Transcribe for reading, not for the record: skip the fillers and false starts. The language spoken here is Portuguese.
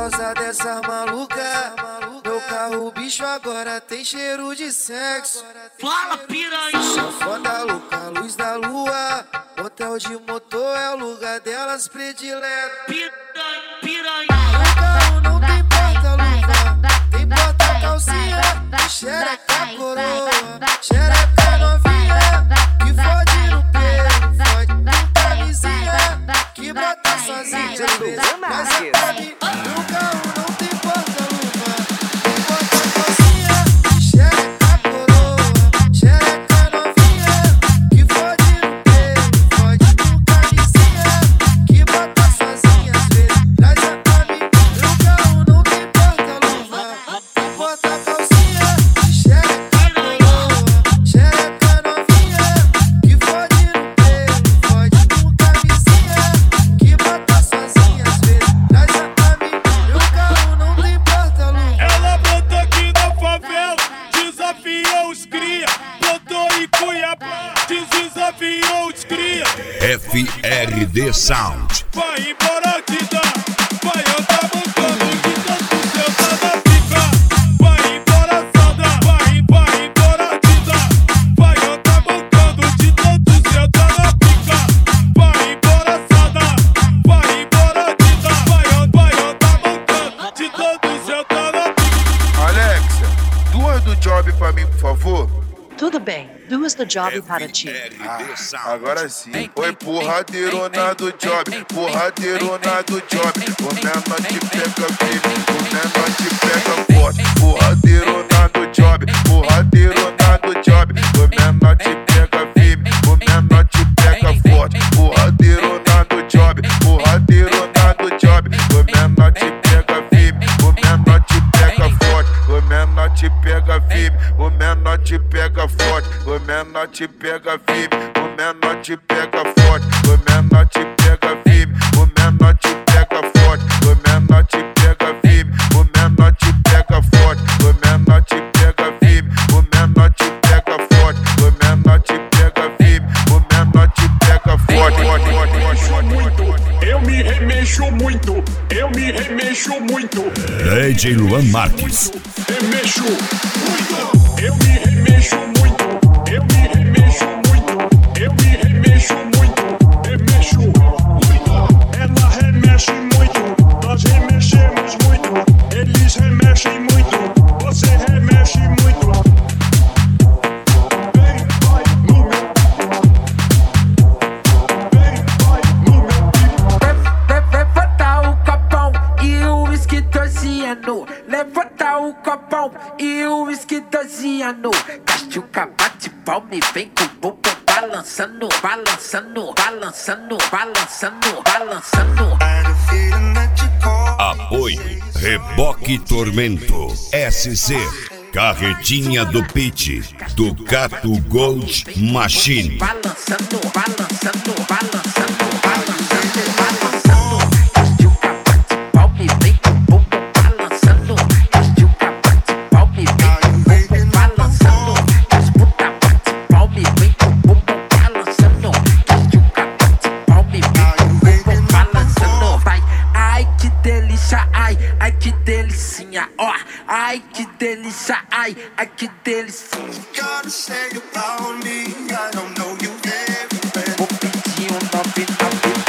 causa dessa maluca. Meu carro, bicho, agora tem cheiro de sexo. Fala, piranha! Foda louca, luz da lua. Hotel de motor é o lugar delas predileto. Piranha! No carro não tem porta-luva, tem porta-calcinha. Xereca coroa, xereca novinha. Que fode no pelo, fode com camisinha. Que bota sozinha, mas é pra mim. No carro não tem porta-luva, tem porta-calcinha. Xereca coroa, xereca novinha. Que fode no pelo, fode com camisinha. Que bota sozinha, às vezes traz é pra mim. No carro não tem porta-luva, tem porta-calcinha. Xereca coroa, xereca novinha. Que fode no pelo, fode com camisinha. Que bota sozinha, às vezes traz é pra mim. Meu carro não tem porta-luva. Ela botou aqui na favela, desafiou os cria. Botou em Cuiabá, desafiou os cria. FRD Sound. Vai embora que dá, vai andar montando que tanto seu tá na pica. Vai embora sada, vai embora que dá. Vai andar montando de tanto seu tá na pica. Vai embora sada, vai embora que dá. Vai andar montando de tanto seu tá na pica. Alexia, duas do job pra mim, por favor. Tudo bem, duas do job para ti. FRD Sound. Agora sim. Oi, porradeirona do job, porradeirona do job. O menor te pega firme, o menor te pega forte. Porradeirona do job, porradeirona do job. O menor te pega firme, o menor te pega forte. Porradeirona do job, porradeirona do job. O menor te pega firme, o menor te pega forte. O menor te pega firme, o menor te pega forte. O menor te pega firme, o menor te pega forte. O menor te pega firme, o menor te pega forte. O menor te pega firme, o menor te pega forte. O menor te pega firme, o menor te pega forte. O menor te pega firme, o menor te pega forte. Eu me remexo muito, eu me remexo muito. DJ Luan Marques. Remexo muito, eu me remexo muito, eu me remexo muito, eu me remexo muito, remexo muito. Ela remexe muito, nós remexemos muito, eles remexem muito, você remexe muito. Vem, vai no meu, vem, vai no meu. Levanta o copão e o uísque torciano. Levanta o copão e o uísque torciano. Cachuca bate palma e vem com o bumbum balançando, balançando, balançando, balançando, balançando. Apoio Reboque Tormento SC. Carretinha do Pit. Ducato Gold Machine. Balançando, balançando, balançando, balançando, balançando. Cachuca bate palma e vem com o bumbum balançando. Cachuca bate palma e vem com o bumbum balançando. Disputa bate palma e vem com o bumbum balançando. Cachuca bate palma e vem com o bumbum balançando. Vai, ai que delícia, ai que delicinha, ó. Ai que delícia, ai que delicinha. Vou pedir um 99.